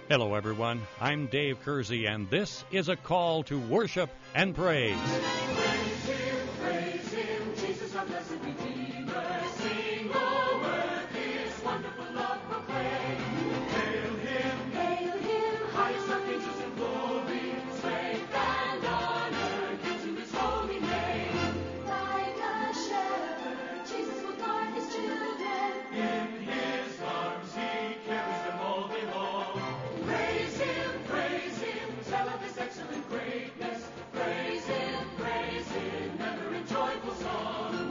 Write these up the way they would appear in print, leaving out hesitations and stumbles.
Hello, everyone. I'm Dave Kersey, and this is a call to worship and praise. Praise Him, Jesus our blessed Redeemer. Sing, O earth, His wonderful love proclaim. Hail Him, highest of angels in glory. Strength and honor give to His holy name. Like a shepherd, Jesus will guard His children. In His arms He carries them all day long. Praise Him, tell of His excellent greatness. Praise Him, ever in joyful song.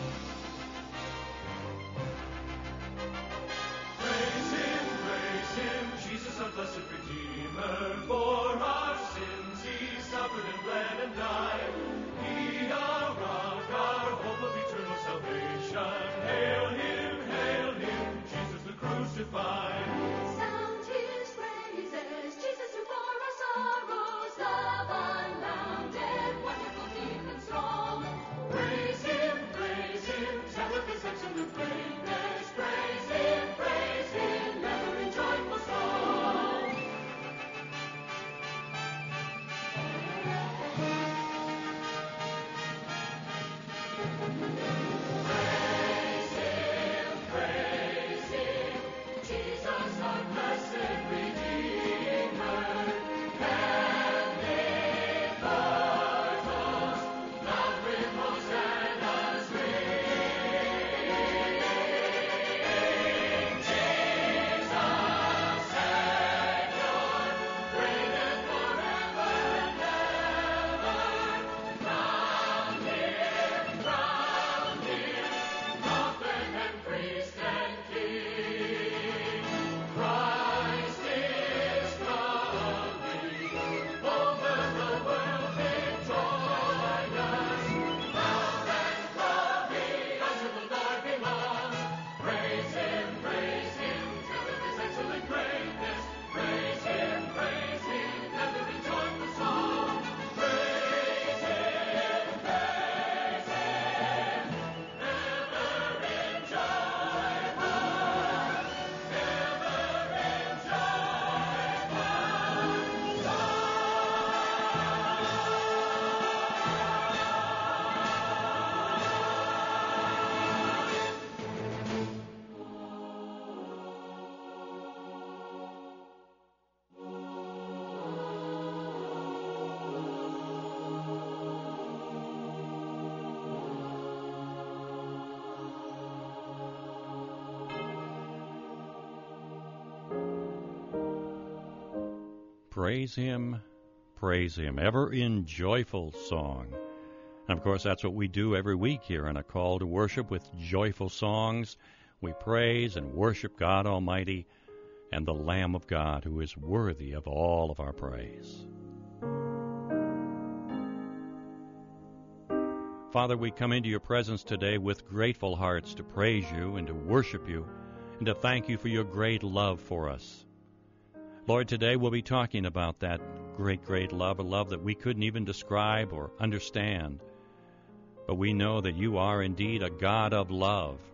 Praise Him, Jesus our blessed Redeemer. For our sins He suffered and bled and died. He our rock, our hope of eternal salvation. Hail Him, Jesus the crucified. Sound His praises, Jesus who bore our sorrows, love unbounded, wonderful, deep and strong. Praise Him, tell of His excellent greatness. Praise Him, ever in joyful song. Praise Him, Jesus our blessed Redeemer. Heavenly portals, loud with hosannas ring. Jesus Savior, reigneth forever and ever. Crown Him, prophet and priest and king. Christ is coming, over the world victorious. Love and glory unto the Lord belong. Praise Him, tell of His excellent greatness. Praise Him, ever in joyful song. Praise Him, ever in joyful, Praise Him, ever in joyful song. And of course, that's what we do every week here in a call to worship with joyful songs. We praise and worship God Almighty and the Lamb of God, who is worthy of all of our praise. Father, we come into your presence today with grateful hearts to praise you and to worship you and to thank you for your great love for us. Lord, today we'll be talking about that great love, a love that we couldn't even describe or understand. But we know that you are indeed a God of love,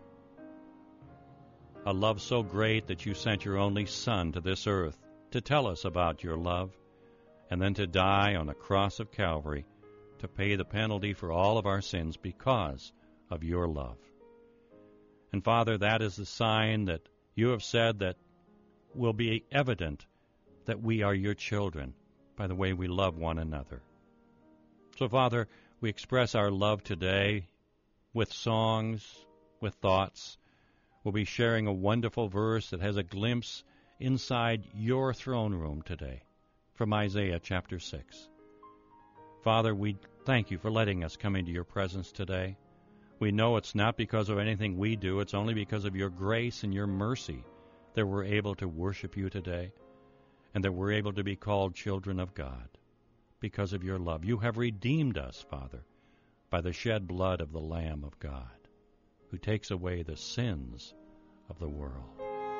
a love so great that you sent your only Son to this earth to tell us about your love, and then to die on the cross of Calvary to pay the penalty for all of our sins because of your love. And Father, that is the sign that you have said that will be evident that we are your children by the way we love one another. So, Father, we express our love today with songs, with thoughts. We'll be sharing a wonderful verse that has a glimpse inside your throne room today from Isaiah chapter 6. Father, we thank you for letting us come into your presence today. We know it's not because of anything we do, it's only because of your grace and your mercy that we're able to worship you today, and that we're able to be called children of God because of your love. You have redeemed us, Father, by the shed blood of the Lamb of God, who takes away the sins of the world.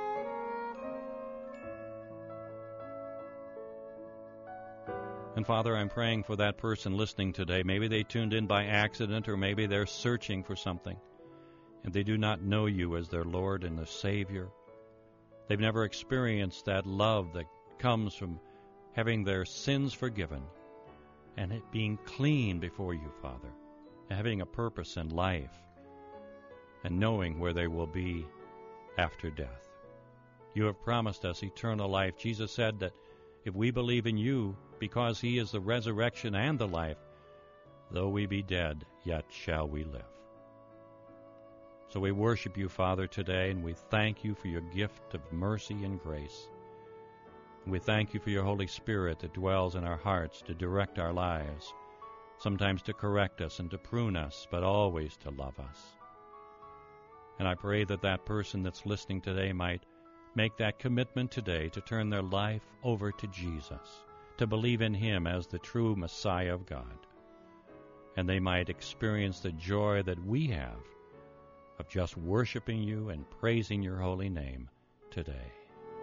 And Father, I'm praying for that person listening today. Maybe they tuned in by accident, or maybe they're searching for something, and they do not know you as their Lord and their Savior. They've never experienced that love that comes from having their sins forgiven and it being clean before you, Father, and having a purpose in life and knowing where they will be after death. You have promised us eternal life. Jesus said that if we believe in you, because he is the resurrection and the life, though we be dead, yet shall we live. So we worship you, Father, today, and we thank you for your gift of mercy and grace. And we thank you for your Holy Spirit that dwells in our hearts to direct our lives, sometimes to correct us and to prune us, but always to love us. And I pray that that person that's listening today might make that commitment today to turn their life over to Jesus, to believe in him as the true Messiah of God. And they might experience the joy that we have of just worshiping you and praising your holy name today.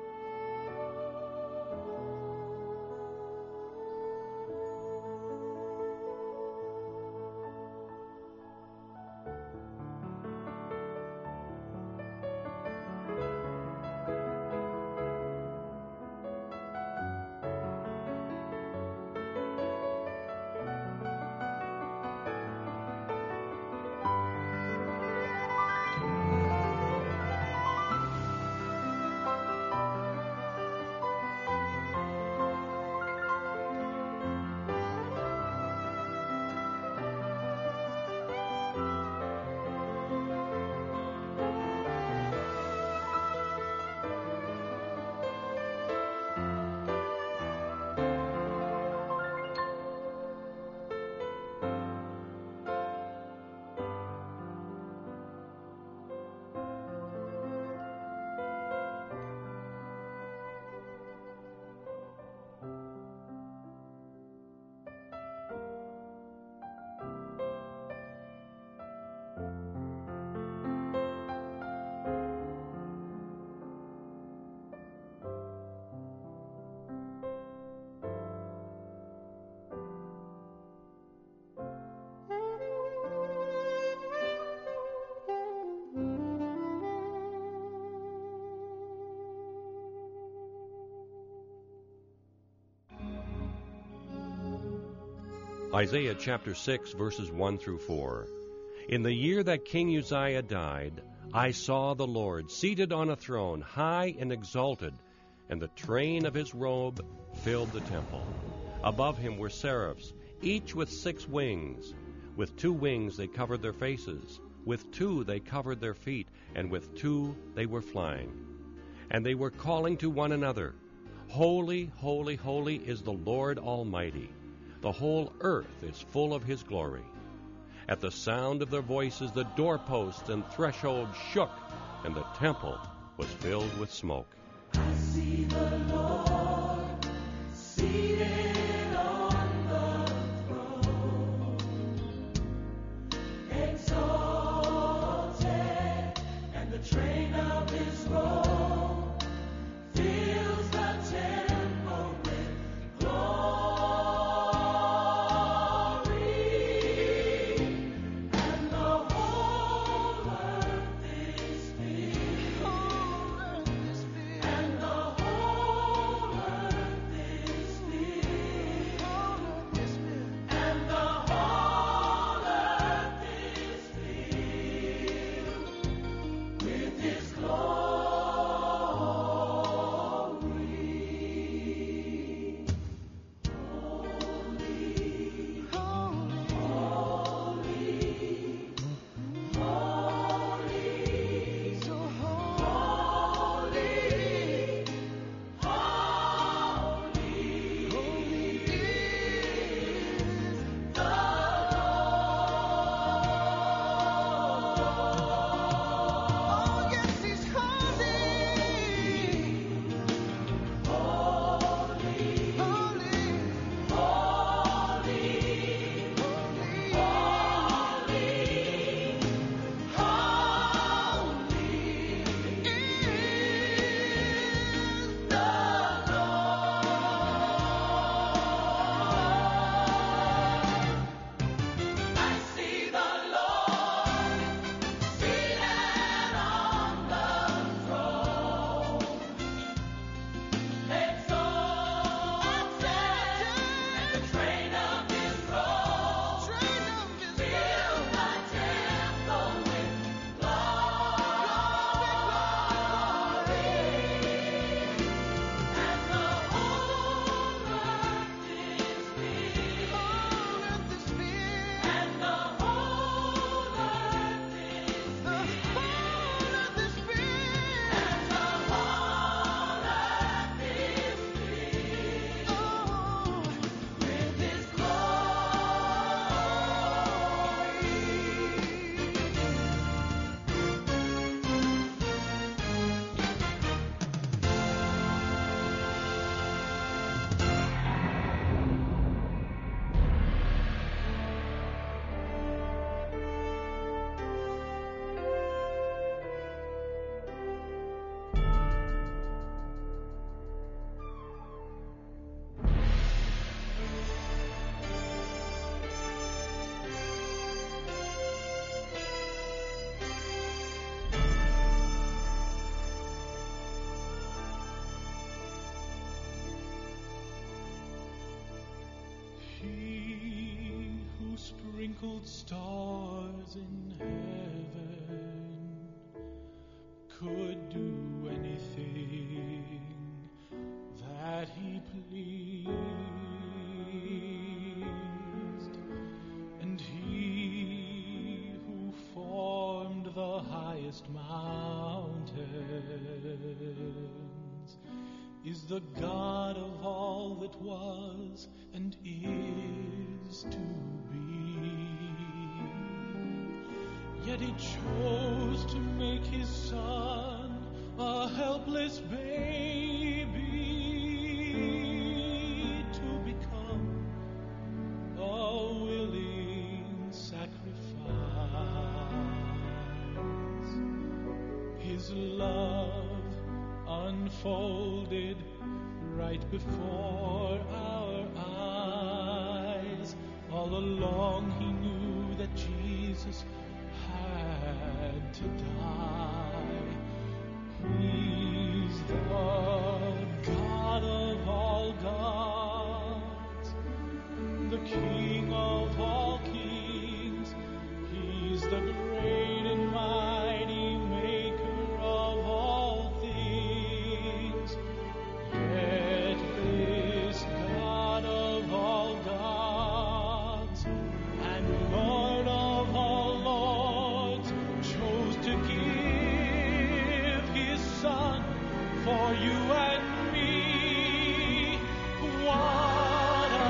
Isaiah chapter 6, verses 1 through 4. In the year that King Uzziah died, I saw the Lord seated on a throne, high and exalted, and the train of his robe filled the temple. Above him were seraphs, each with 6 wings. With 2 wings they covered their faces, with 2 they covered their feet, and with 2 they were flying. And they were calling to one another, Holy, holy, holy is the Lord Almighty. The whole earth is full of his glory. At the sound of their voices, the doorposts and thresholds shook, and the temple was filled with smoke. I see the Lord seated on the throne, exalted, and the train of his robe fills the temple with glory, and the whole earth is filled. And the whole earth is filled sprinkled stars in heaven could do anything that he pleased, and he who formed the highest mountains is the God of all that was and is to be. Yet he chose to make his son a helpless baby to become a willing sacrifice. His love unfolded right before our eyes. All along he knew that Jesus had to die. He's the God of all gods, the King of all kings. He's the great and mighty maker of all things. Yet this God of all gods and Lord of all lords chose to give his Son for you and me. What a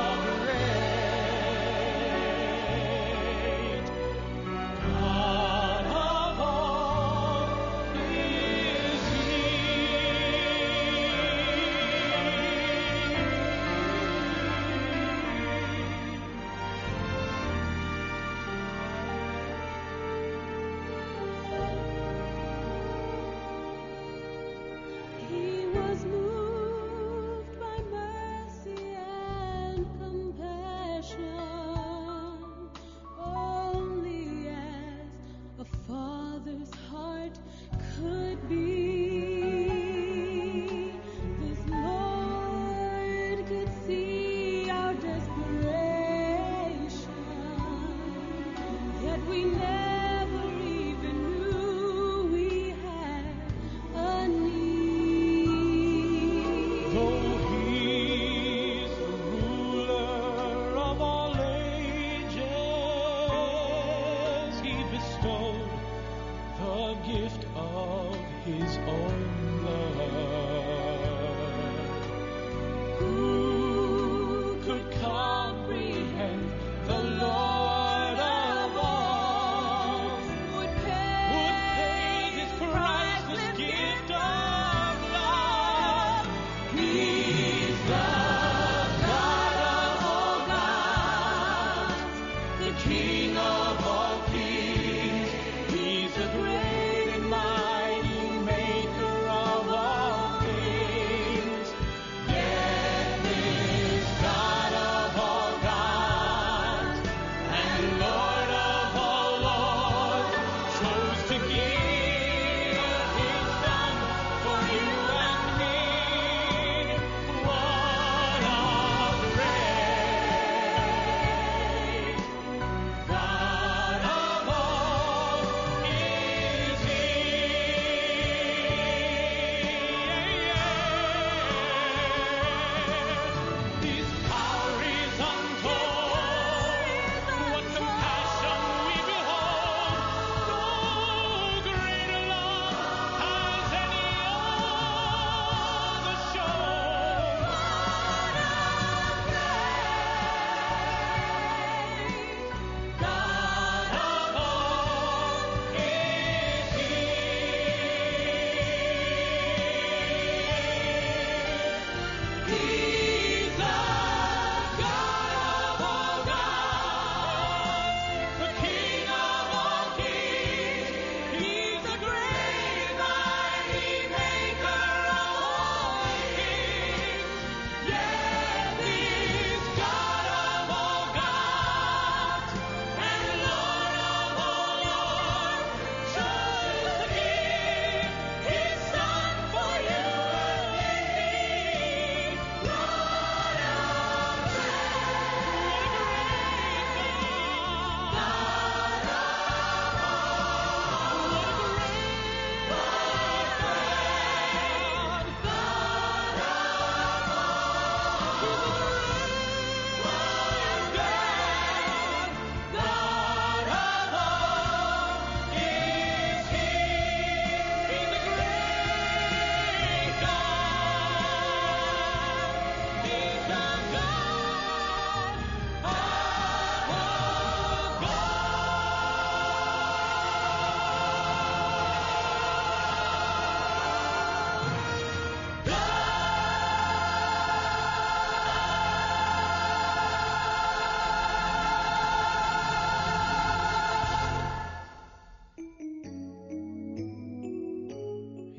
great God of all is he. He was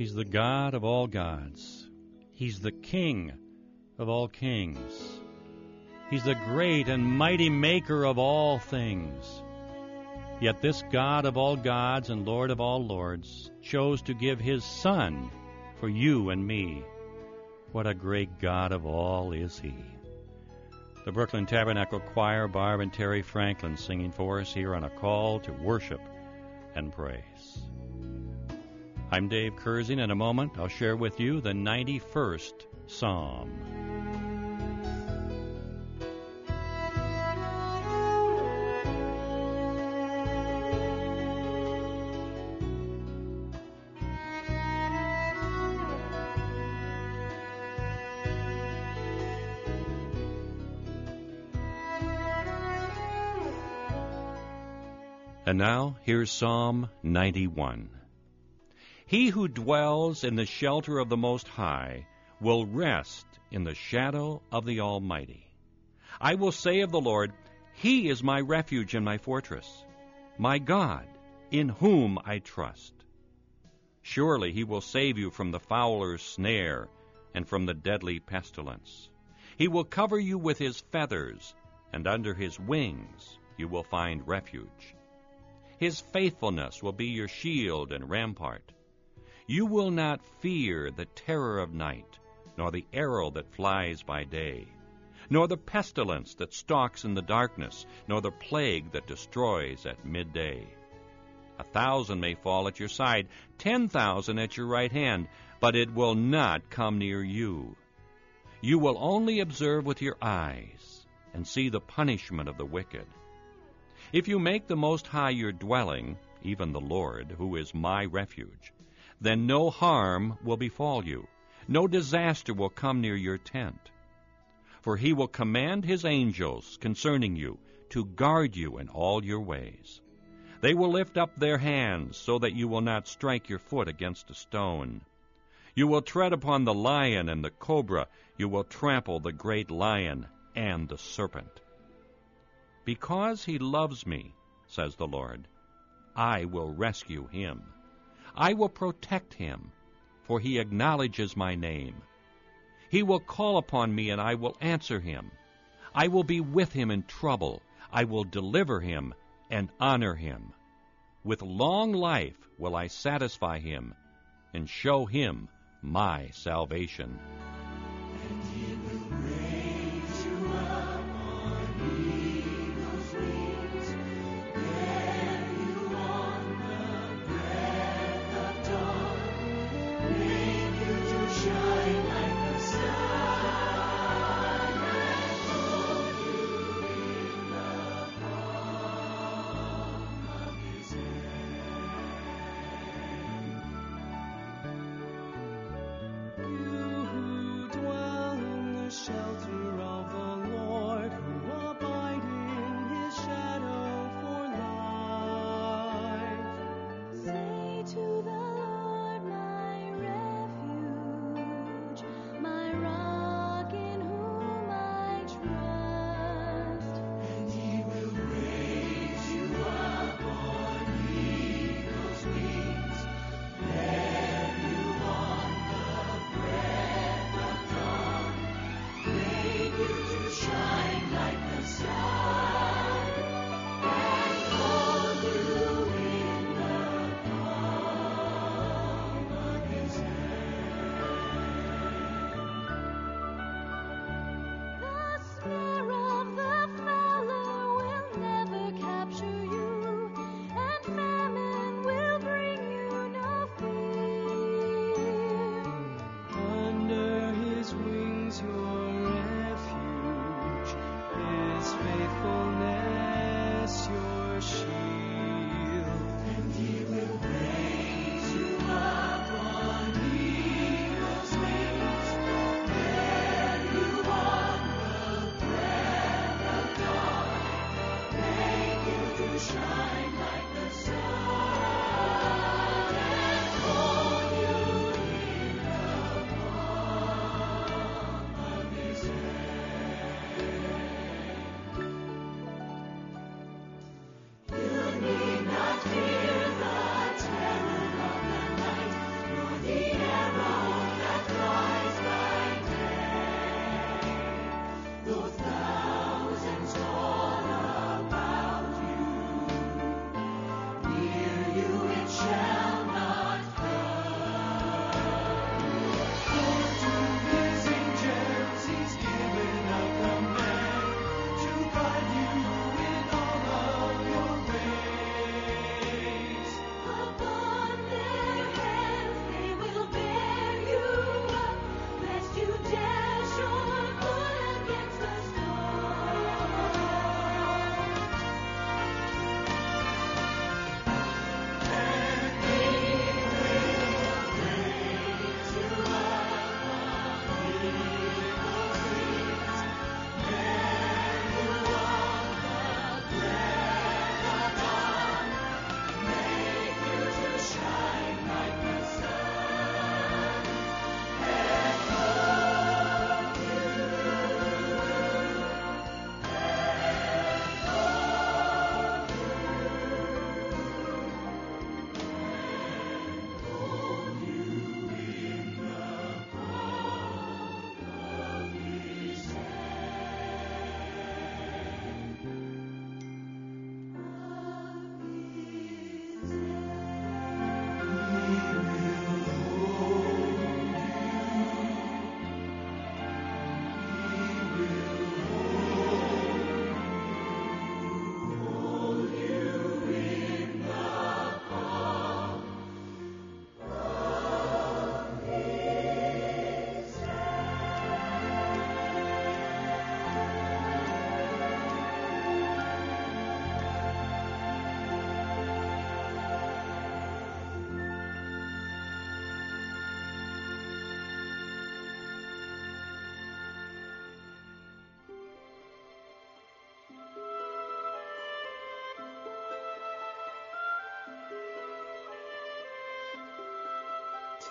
He's the God of all gods. He's the King of all kings. He's the great and mighty maker of all things. Yet this God of all gods and Lord of all lords chose to give his Son for you and me. What a great God of all is he. The Brooklyn Tabernacle Choir, Barb and Terry Franklin singing for us here on A Call to Worship and Praise. I'm Dave Kersing. In a moment, I'll share with you the 91st Psalm. And now, here's Psalm 91. He who dwells in the shelter of the Most High will rest in the shadow of the Almighty. I will say of the Lord, He is my refuge and my fortress, my God, in whom I trust. Surely he will save you from the fowler's snare and from the deadly pestilence. He will cover you with his feathers, and under his wings you will find refuge. His faithfulness will be your shield and rampart. You will not fear the terror of night, nor the arrow that flies by day, nor the pestilence that stalks in the darkness, nor the plague that destroys at midday. 1,000 may fall at your side, 10,000 at your right hand, but it will not come near you. You will only observe with your eyes and see the punishment of the wicked. If you make the Most High your dwelling, even the Lord, who is my refuge, then no harm will befall you, no disaster will come near your tent. For he will command his angels concerning you to guard you in all your ways. They will lift up their hands so that you will not strike your foot against a stone. You will tread upon the lion and the cobra. You will trample the great lion and the serpent. Because he loves me, says the Lord, I will rescue him. I will protect him, for he acknowledges my name. He will call upon me, and I will answer him. I will be with him in trouble. I will deliver him and honor him. With long life will I satisfy him and show him my salvation. And he will raise you up on eagle's wings, bear you on the breath of dawn, make you to shine like the sun, and hold you in the palm of his hand. You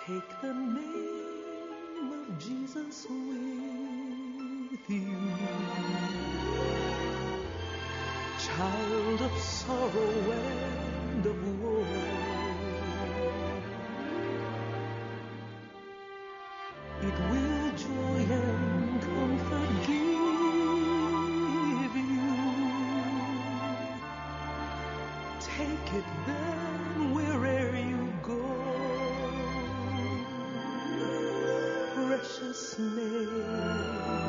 Take the name of Jesus with you. Child of sorrow and of woe, it will joy and comfort give you. Take it then wherever you go. Precious name,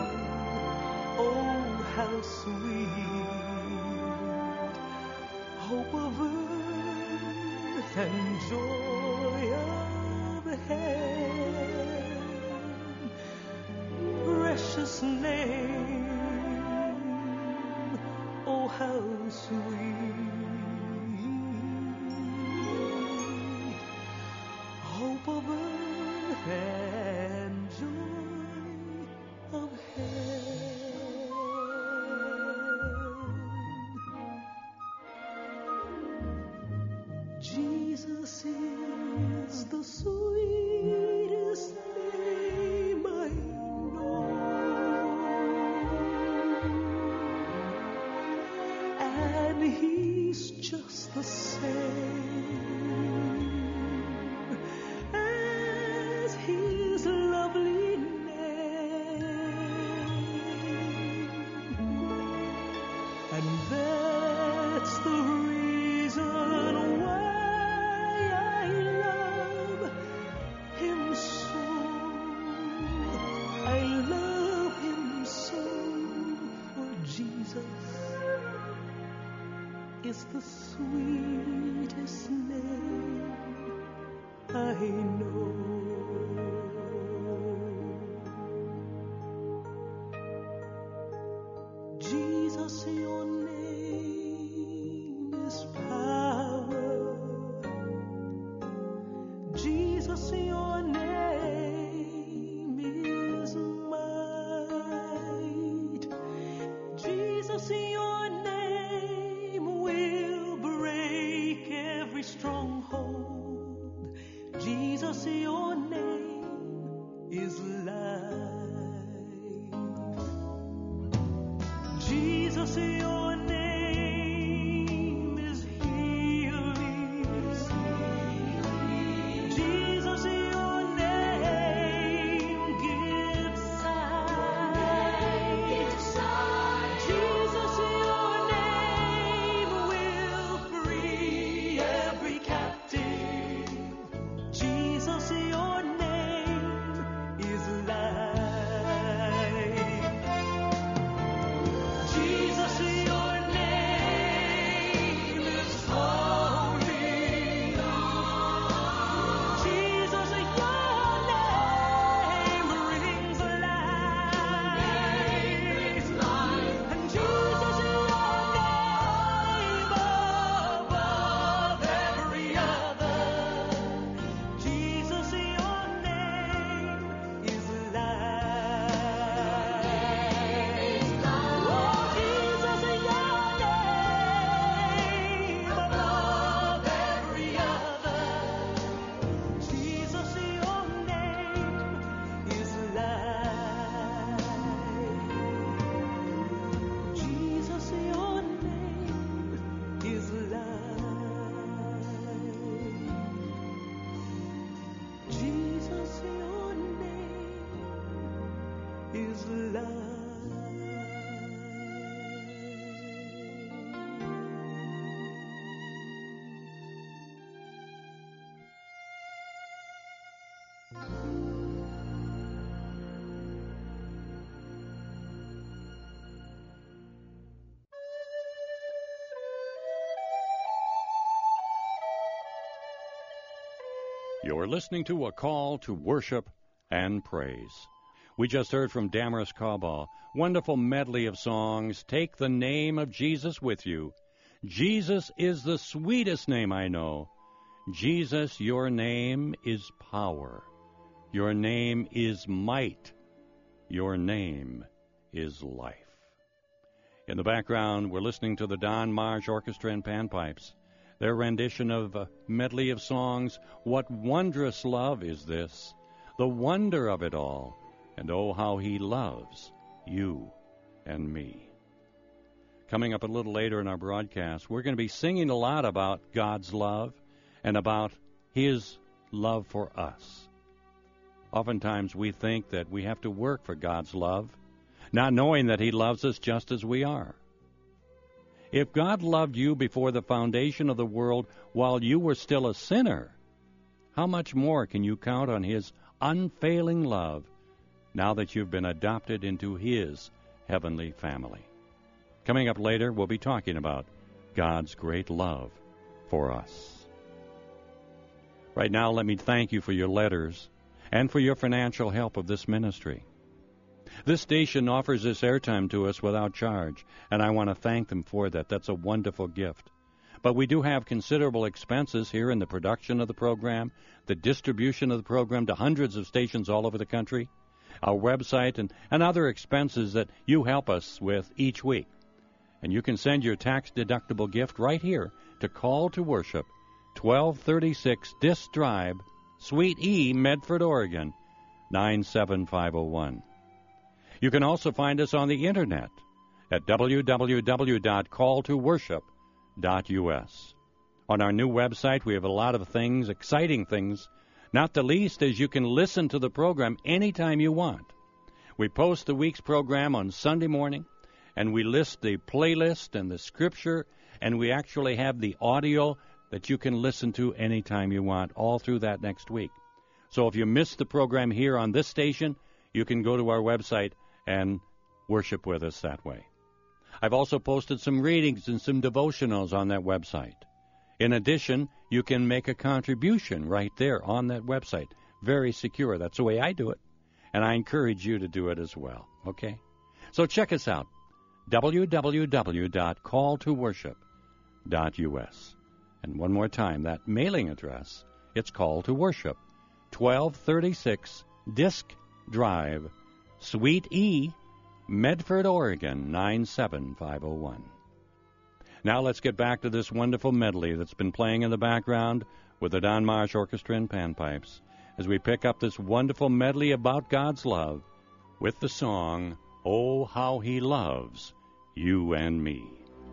oh how sweet, hope of earth and joy of heaven. Precious name, oh how sweet, hope of earth and joy of heaven. Jesus is the sweetest name I know, and he's just the same as his lovely name, and that's the reason why I love him so. I love him so, for Jesus is the sweetest name I know. Jesus, your name is power. Jesus, your name is might. Jesus, your name will break every stronghold. Jesus, your name is life. Jesus, your name is healing. Jesus, your name gives sight. Jesus, your name will free every captive. Jesus, your name is life. Jesus, your name is holy. Jesus, your name brings life. And Jesus, your name above every other. Jesus, your name is life. Oh, Jesus, your name above every other. Jesus, your name is life. Jesus, your name is life. Jesus, your name is life. You're listening to A Call to Worship and Praise. We just heard from Damaris Coball. Wonderful medley of songs. Take the name of Jesus with you. Jesus is the sweetest name I know. Jesus, your name is power. Your name is might. Your name is life. In the background, we're listening to the Don Marsh Orchestra and Panpipes. their rendition of a medley of songs, What Wondrous Love Is This, the wonder of it all, and oh, how He loves you and me. Coming up a little later in our broadcast, we're going to be singing a lot about God's love and about His love for us. Oftentimes we think that we have to work for God's love, not knowing that He loves us just as we are. If God loved you before the foundation of the world while you were still a sinner, how much more can you count on His unfailing love now that you've been adopted into His heavenly family? Coming up later, we'll be talking about God's great love for us. Right now, let me thank you for your letters and for your financial help of this ministry. This station offers this airtime to us without charge, and I want to thank them for that. That's a wonderful gift. But we do have considerable expenses here in the production of the program, the distribution of the program to hundreds of stations all over the country, our website, and other expenses that you help us with each week. And you can send your tax-deductible gift right here to Call to Worship, 1236 Disk Drive, Suite E, Medford, Oregon, 97501. You can also find us on the Internet at www.calltoworship.us. On our new website, we have a lot of things, exciting things, not the least as you can listen to the program anytime you want. We post the week's program on Sunday morning, and we list the playlist and the scripture, and we actually have the audio that you can listen to anytime you want, all through that next week. So if you missed the program here on this station, you can go to our website and worship with us that way. I've also posted some readings and some devotionals on that website. In addition, you can make a contribution right there on that website. Very secure. That's the way I do it. And I encourage you to do it as well. Okay? So check us out. www.calltoworship.us. And one more time, that mailing address, it's Call to Worship, 1236 Disk Drive, Suite E, Medford, Oregon, 97501. Now let's get back to this wonderful medley that's been playing in the background with the Don Marsh Orchestra and panpipes as we pick up this wonderful medley about God's love with the song, Oh, How He Loves You and Me.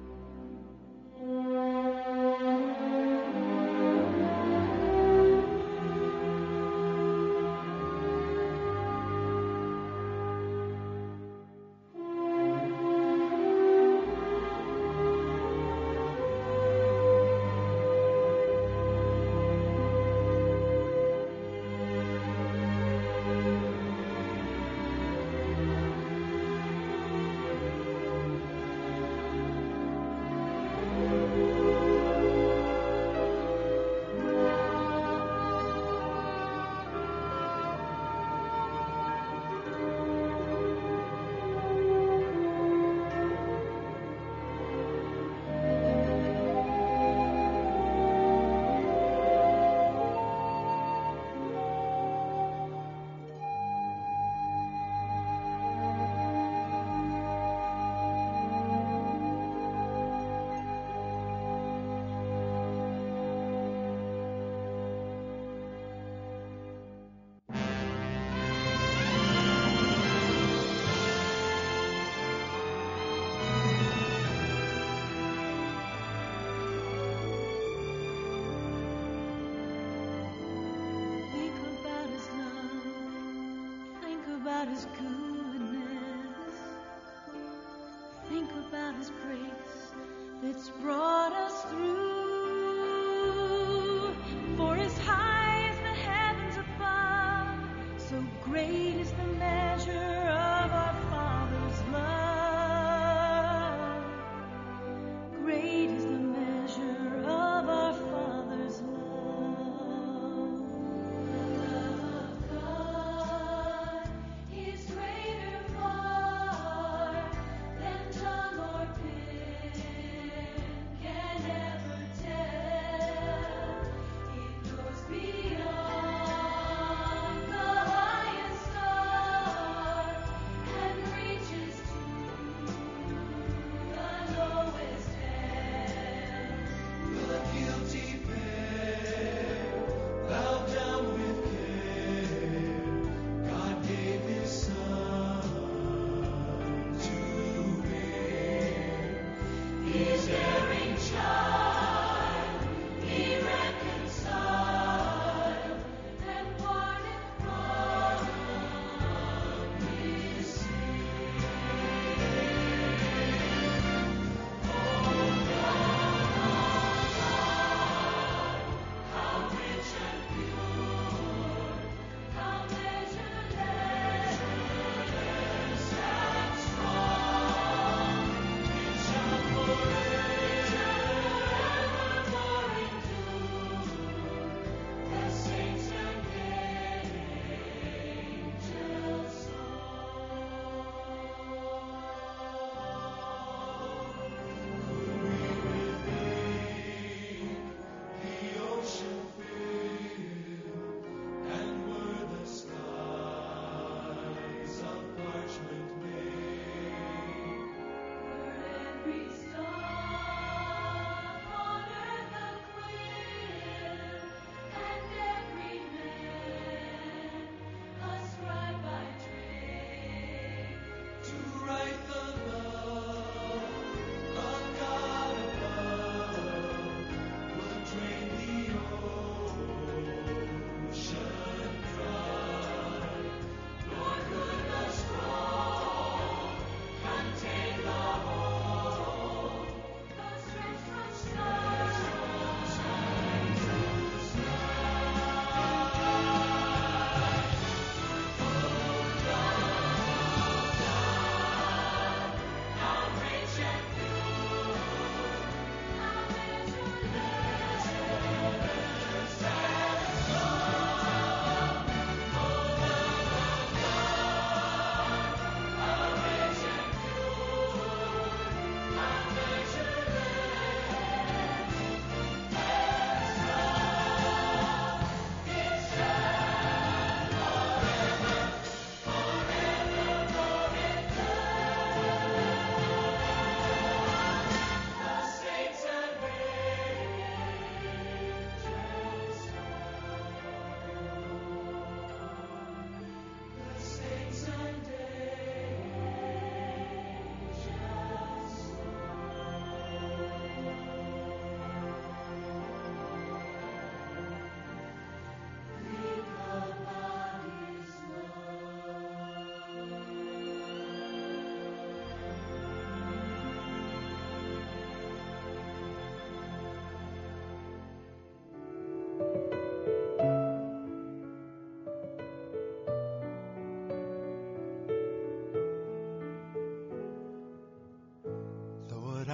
His goodness, think about His grace that's brought us through. For as high as the heavens above, so great is the measure of our Father's love. Great is the measure of our Father's love. Can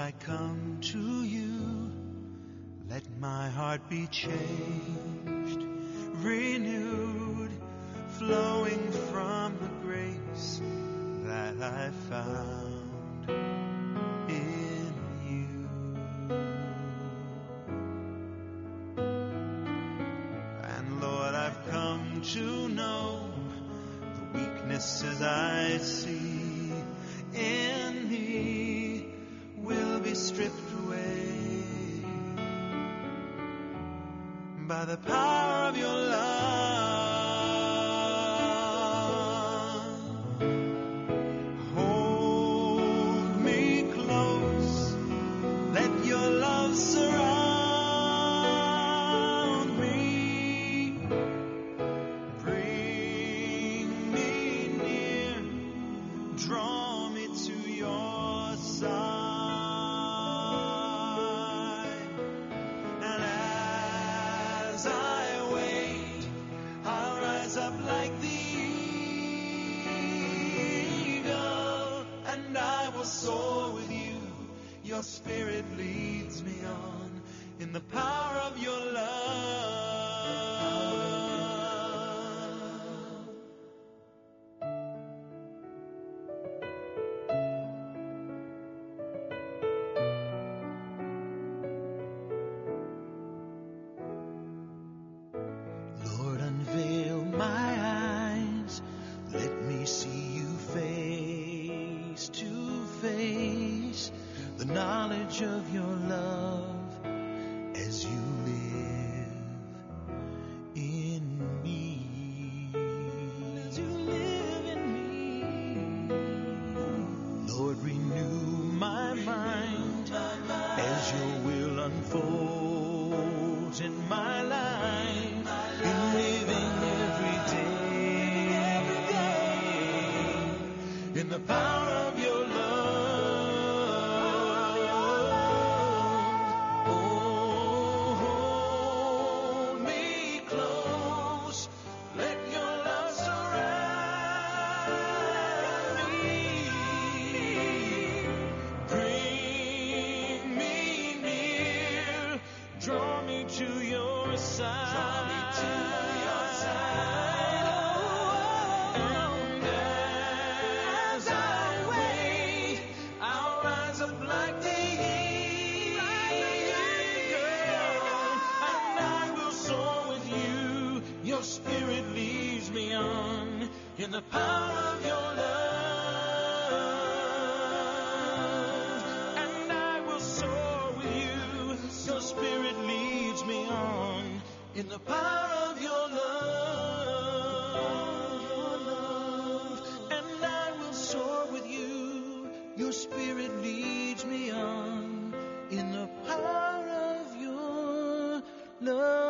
I come to you. Let my heart be changed, renewed, flowing from the grace that I found in you. And Lord, I've come to know the weaknesses I see in me will be stripped away by the power of your love. Hold me close, let your love surround me, bring me near, draw me to your side. Soar with you, your spirit leads me on in the power of your love. Lord, unveil my eyes, let me see you face to face, the knowledge of your love as you live in me. As you live in me. Lord, renew my mind as your will unfolds in my life, in living every day in the power of your love. Oh, hold me close, let your love surround me, bring me near, draw me to your side. In the power of your love, and I will soar with you. Your spirit leads me on. In the power of your love, and I will soar with you. Your spirit leads me on. In the power of your love.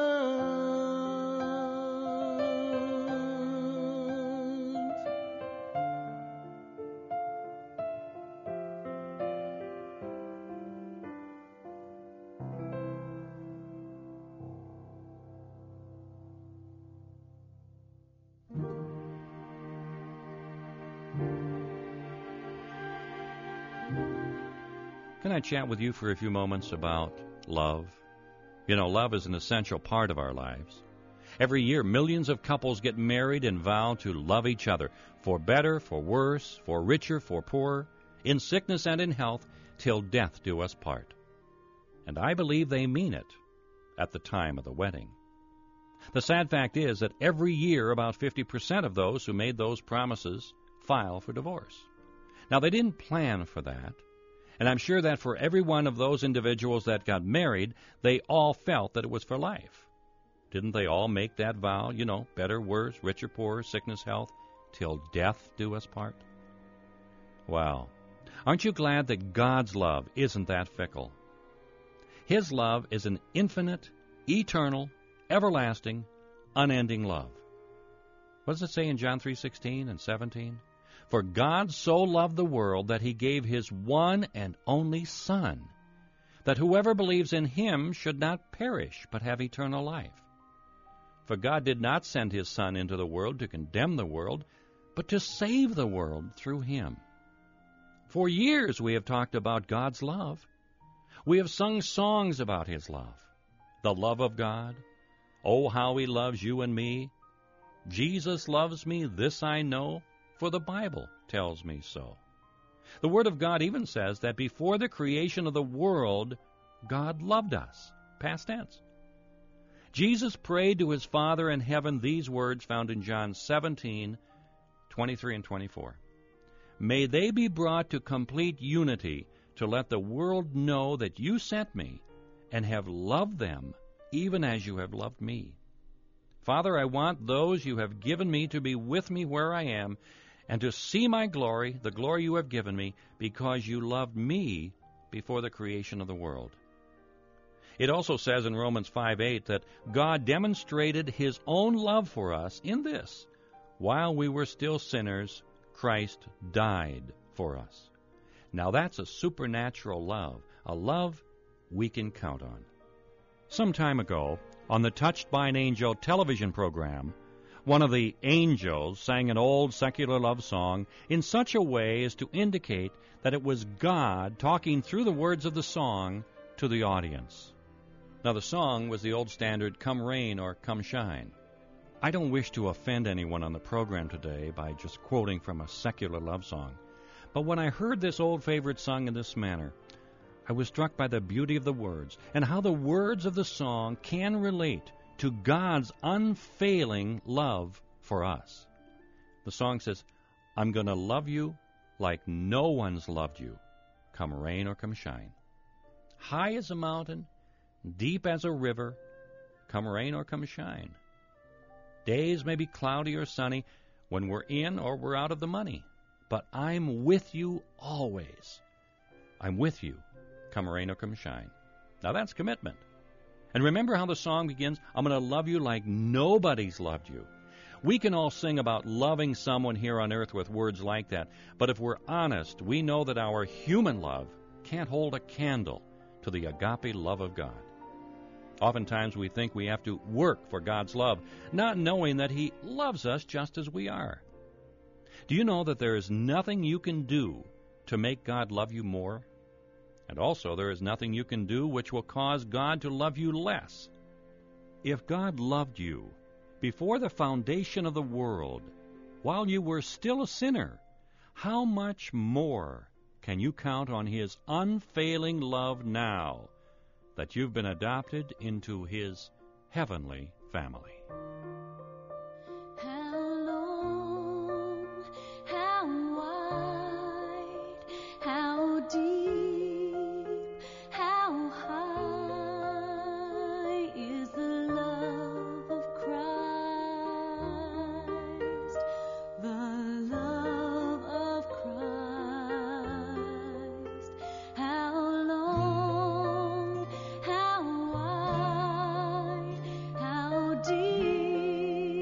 Can I chat with you for a few moments about love? You know, love is an essential part of our lives. Every year, millions of couples get married and vow to love each other, for better, for worse, for richer, for poorer, in sickness and in health, till death do us part. And I believe they mean it at the time of the wedding. The sad fact is that every year, about 50% of those who made those promises file for divorce. Now, they didn't plan for that. And I'm sure that for every one of those individuals that got married, they all felt that it was for life. Didn't they all make that vow, you know, better, worse, richer, poorer, sickness, health, till death do us part? Wow. Aren't you glad that God's love isn't that fickle? His love is an infinite, eternal, everlasting, unending love. What does it say in John 3:16 and 17? For God so loved the world that he gave his one and only Son, that whoever believes in him should not perish, but have eternal life. For God did not send his Son into the world to condemn the world, but to save the world through him. For years we have talked about God's love. We have sung songs about His love. The love of God. Oh, how He loves you and me. Jesus loves me, this I know, for the Bible tells me so. The Word of God even says that before the creation of the world, God loved us. Past tense. Jesus prayed to His Father in heaven these words found in John 17:23 and 24. May they be brought to complete unity to let the world know that you sent me and have loved them even as you have loved me. Father, I want those you have given me to be with me where I am and to see my glory, the glory you have given me, because you loved me before the creation of the world. It also says in Romans 5:8 that God demonstrated His own love for us in this: while we were still sinners, Christ died for us. Now that's a supernatural love, a love we can count on. Some time ago, on the Touched by an Angel television program, one of the angels sang an old secular love song in such a way as to indicate that it was God talking through the words of the song to the audience. Now, the song was the old standard, "Come Rain or Come Shine." I don't wish to offend anyone on the program today by just quoting from a secular love song, but when I heard this old favorite sung in this manner, I was struck by the beauty of the words and how the words of the song can relate to God's unfailing love for us. The song says, "I'm going to love you like no one's loved you, come rain or come shine. High as a mountain, deep as a river, come rain or come shine. Days may be cloudy or sunny when we're in or we're out of the money, but I'm with you always. I'm with you, come rain or come shine." Now that's commitment. And remember how the song begins, "I'm going to love you like nobody's loved you." We can all sing about loving someone here on earth with words like that, but if we're honest, we know that our human love can't hold a candle to the agape love of God. Oftentimes we think we have to work for God's love, not knowing that He loves us just as we are. Do you know that there is nothing you can do to make God love you more? And also there is nothing you can do which will cause God to love you less. If God loved you before the foundation of the world, while you were still a sinner, how much more can you count on His unfailing love now that you've been adopted into His heavenly family? How long, how wide, how deep, how high is the love of Christ, the love of Christ. How long, how wide, how deep,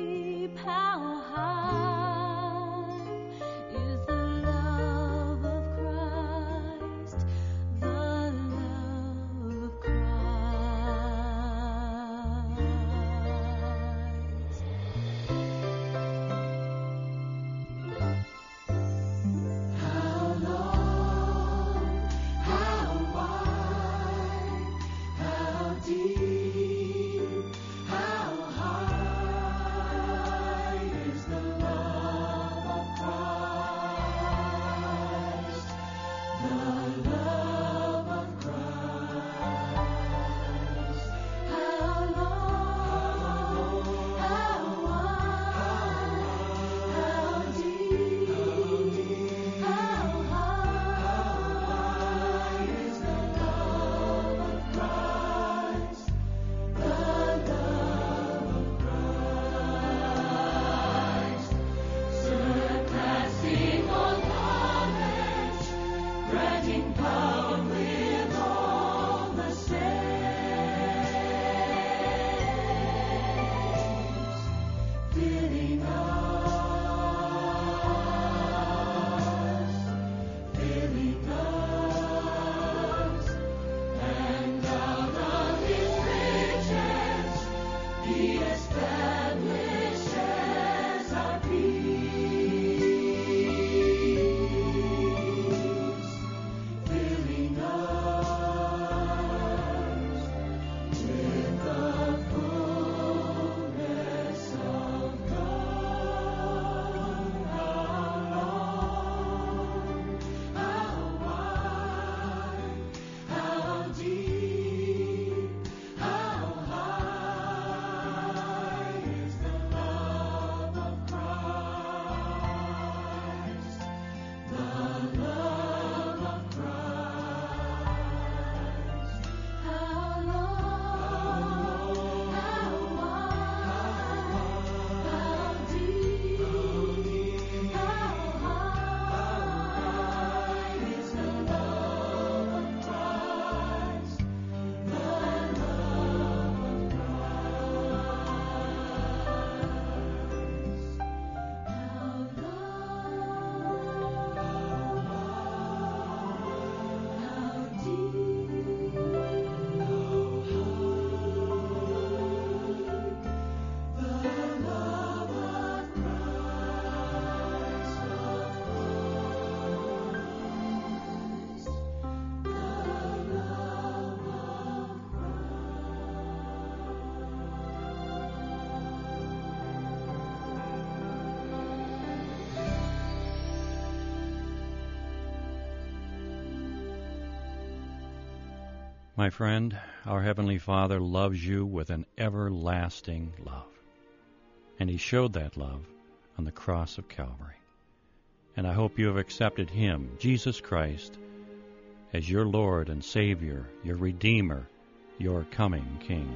My friend, our Heavenly Father loves you with an everlasting love. And He showed that love on the cross of Calvary. And I hope you have accepted Him, Jesus Christ, as your Lord and Savior, your Redeemer, your coming King.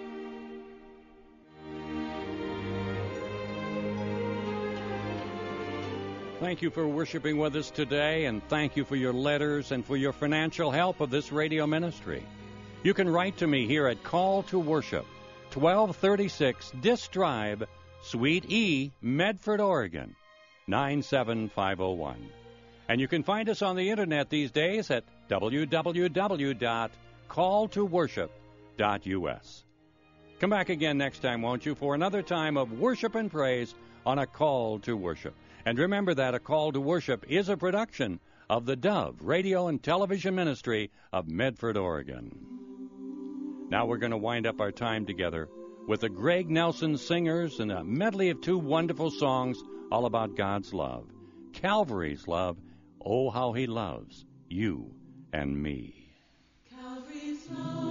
Thank you for worshiping with us today, and thank you for your letters and for your financial help of this radio ministry. You can write to me here at Call to Worship, 1236 Disk Drive, Suite E, Medford, Oregon, 97501. And you can find us on the internet these days at www.calltoworship.us. Come back again next time, won't you, for another time of worship and praise on A Call to Worship. And remember that A Call to Worship is a production of the Dove Radio and Television Ministry of Medford, Oregon. Now we're going to wind up our time together with the Greg Nelson Singers and a medley of two wonderful songs all about God's love. Calvary's love, oh how He loves you and me. Calvary's love.